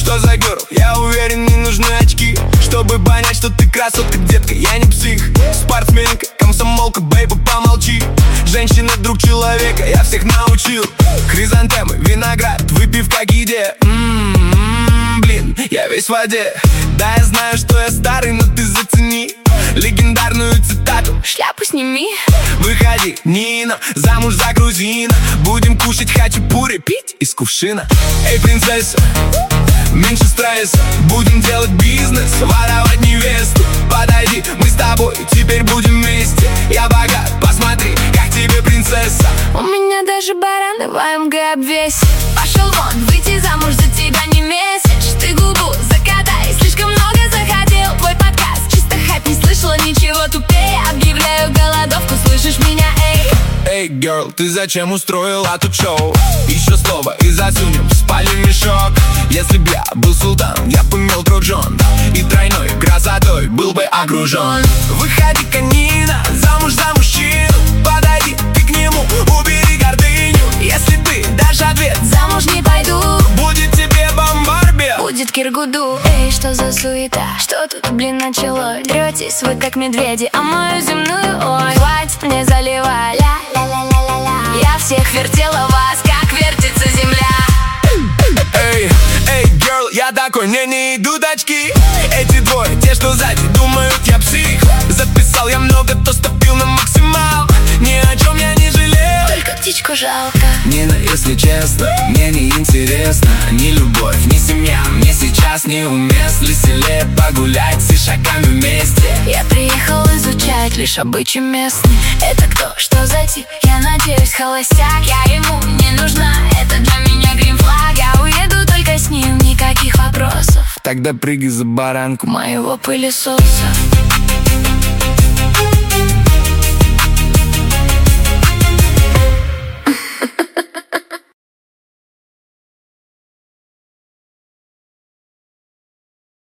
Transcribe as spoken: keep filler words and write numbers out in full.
что за герл? Я уверен, не нужны очки, чтобы понять, что ты красотка, детка. Я не псих, спортсменка, комсомолка, бейба, помолчи. Женщина, друг человека, я всех научил. Хризантемы, виноград, выпивка к еде. М-м-м, блин, я весь в воде. Да, я знаю, что я старый, но ты зацени легендарную цитату. Шляпу сними. Выходи, Нина, замуж за грузина. Будем кушать хачапури, пить из кувшина. Эй, принцесса, меньше стресса. Будем делать бизнес, воровать невесту. Подойди, мы с тобой теперь будем вместе. Я богат, посмотри, как тебе принцесса. У меня даже бараны в А М Г обвесит. Пошел вон, выйти замуж за тебя не месяц. Ты губу закатай, слишком много захотел. Твой подкаст, чисто хайп, не слышала ничего тупее. Объявляю голодовку, слышишь меня, эй? Эй, герл, ты зачем устроила тут шоу? Еще слово и засунем в спальный мешок. Если б я был султан, я бы имел трон и тройной красотой был бы окружен. Выходи-ка, Нина, замуж за мужчину. Подойди ты к нему, убери гордыню. Если ты дашь ответ, замуж не пойду, будет тебе бомбарбе, будет Киргуду. Эй, что за суета? Что тут, блин, началось? Дретесь вы как медведи, а мою земную, ой, хватит мне заливать. Ля-ля-ля-ля-ля. Я всех вертела вас, как вертится земля. Эй, эй, герл, я такой, мне не идут очки. Эти двое, те, что сзади, думают, я псих. Записал я много, то стопил на максимал. Ни о чем я не жалел, только птичку жалко. Нина, если честно, мне не интересно ни любовь, ни семья. Мне сейчас неуместно, веселее погулять с ишаками вместе. Я приехал изучать лишь обычаи местные. Это кто, что за тип? Я надеюсь, холостяк. Я ему не нужна, это для меня грин-флаг. Я уеду только с ним, никаких вопросов. Тогда прыгай за баранку моего пылесоса.